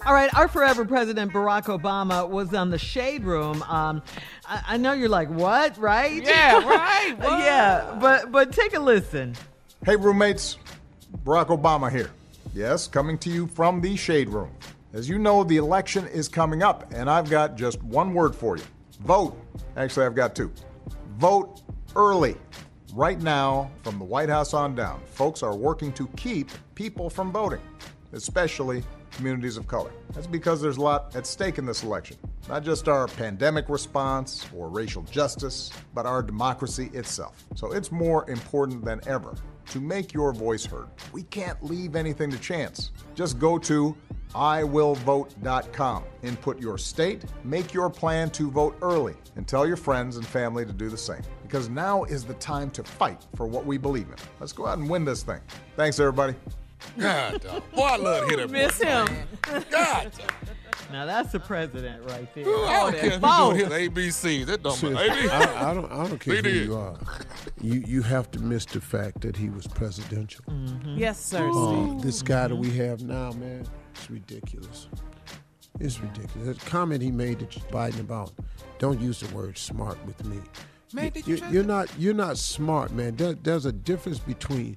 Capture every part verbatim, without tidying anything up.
All right, our forever president, Barack Obama, was on the Shade Room. Um, I, I know you're like, what, right? Yeah, right. What? Yeah, but but take a listen. Hey, roommates. Barack Obama here. Yes, coming to you from the Shade Room. As you know, the election is coming up, and I've got just one word for you. Vote. Actually, I've got two. Vote early. Right now, from the White House on down, folks are working to keep people from voting, especially communities of color. That's because there's a lot at stake in this election. Not just our pandemic response or racial justice, but our democracy itself. So it's more important than ever to make your voice heard. We can't leave anything to chance. Just go to I will vote dot com. Input your state, make your plan to vote early, and tell your friends and family to do the same. Because now is the time to fight for what we believe in. Let's go out and win this thing. Thanks, everybody. God, dog. Boy, I love to hear that. Miss boy. him. God, Now that's the president right there. I don't care if both. you doing his A B Cs. That don't Sis, matter. I, I don't. I don't care They who did. you are. You you have to miss the fact that he was presidential. Yes, sir. Uh, Steve. this guy that we have now, man, it's ridiculous. It's ridiculous. The comment he made to Biden about don't use the word smart with me. Man, did you, you try you're that? not you're not smart, man. There, there's a difference between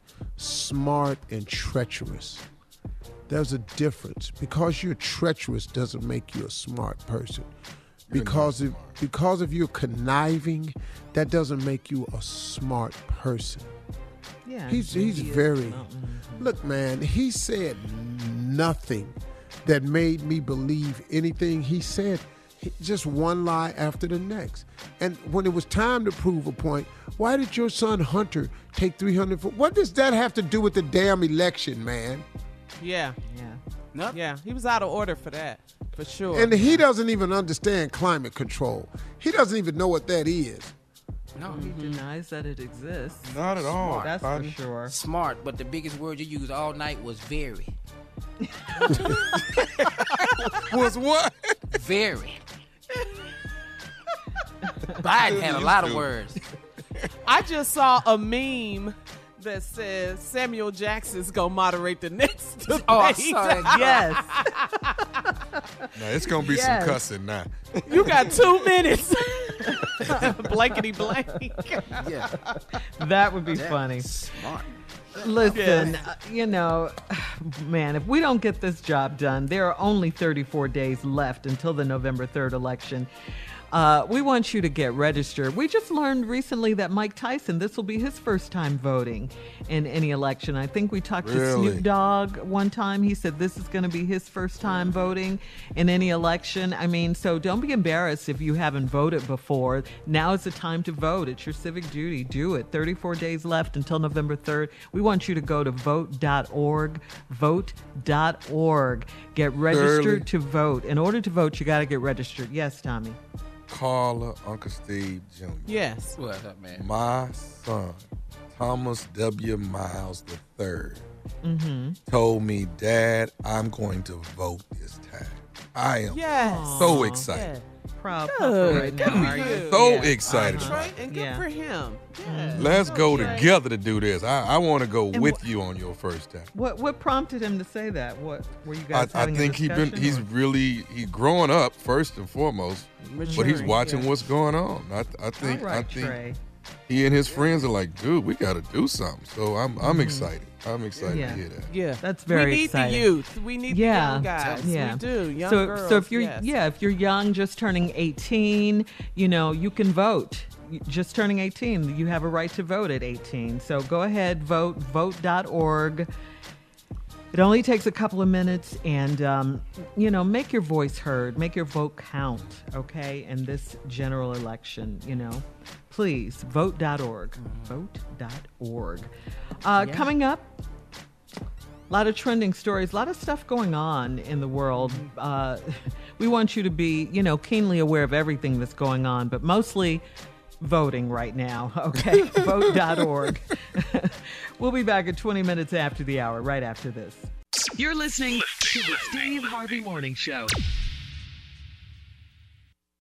smart and treacherous. There's a difference. Because you're treacherous doesn't make you a smart person. Because if because if you're conniving, that doesn't make you a smart person. Yeah, He's he he's is. very Mm-hmm. look, man. He said nothing that made me believe anything he said. He- Just one lie after the next. And when it was time to prove a point, why did your son Hunter take three hundred? For, what does that have to do with the damn election, man? Yeah. Yeah. Nope. Yeah, he was out of order for that, for sure. And he doesn't even understand climate control. He doesn't even know what that is. No, He denies that it exists. Not at all. That's buddy. for sure. smart, but the biggest word you used all night was very. Was what? Very. Biden had a lot of words. I just saw a meme that says Samuel Jackson's gonna moderate the next debate. Oh, I saw that. Yes. Now, it's going to be Yes. some cussing now. You got two minutes. Blankety blank. Yeah. That would be funny. Smart. Listen, Yes. uh, you know, man, if we don't get this job done, there are only thirty-four days left until the November third election. Uh, we want you to get registered. We just learned recently that Mike Tyson, this will be his first time voting in any election. I think we talked to Really? Snoop Dogg one time. He said this is going to be his first time voting in any election. I mean, so don't be embarrassed if you haven't voted before. Now is the time to vote. It's your civic duty. Do it. thirty-four days left until November third. We want you to go to vote dot org, vote dot org. Get registered Early. to vote. In order to vote, you got to get registered. Yes, Tommy. Carla, Uncle Steve Junior Yes. What's up, man? My son, Thomas W. Miles the third, Mm-hmm. told me, Dad, I'm going to vote this time. I am Yes. so excited. Proud Good. papa right Good now. for Are you? you. So Yeah. excited Uh-huh. about Right? it. And good Yeah. for him. Yeah. Let's go Okay. together to do this. I, I want to go And with wh- you on your first time. What what prompted him to say that? What were you I, guys I having think a he been discussion, he's or- really he's growing up first and foremost, but he's Maturing, watching yeah. what's going on. I, I think All right, I think Trey. he and his friends are like, dude, we got to do something. So I'm I'm excited. I'm excited Yeah. to hear that. Yeah. That's very We need exciting. the youth. We need Yeah. the young guys. Yeah. We do. Young so girls. so if you're yes. yeah, if you're young, just turning eighteen, you know, you can vote. You- Just turning eighteen, you have a right to vote at eighteen. So go ahead, vote, vote dot org. It only takes a couple of minutes, and um, you know, make your voice heard, make your vote count, okay? In this general election, you know, please vote dot org, vote dot org. Uh, Coming up, a lot of trending stories, a lot of stuff going on in the world. Uh, we want you to be, you know, keenly aware of everything that's going on, but mostly voting right now, okay? vote dot org. We'll be back at twenty minutes after the hour, right after this. You're listening to the Steve Harvey Morning Show.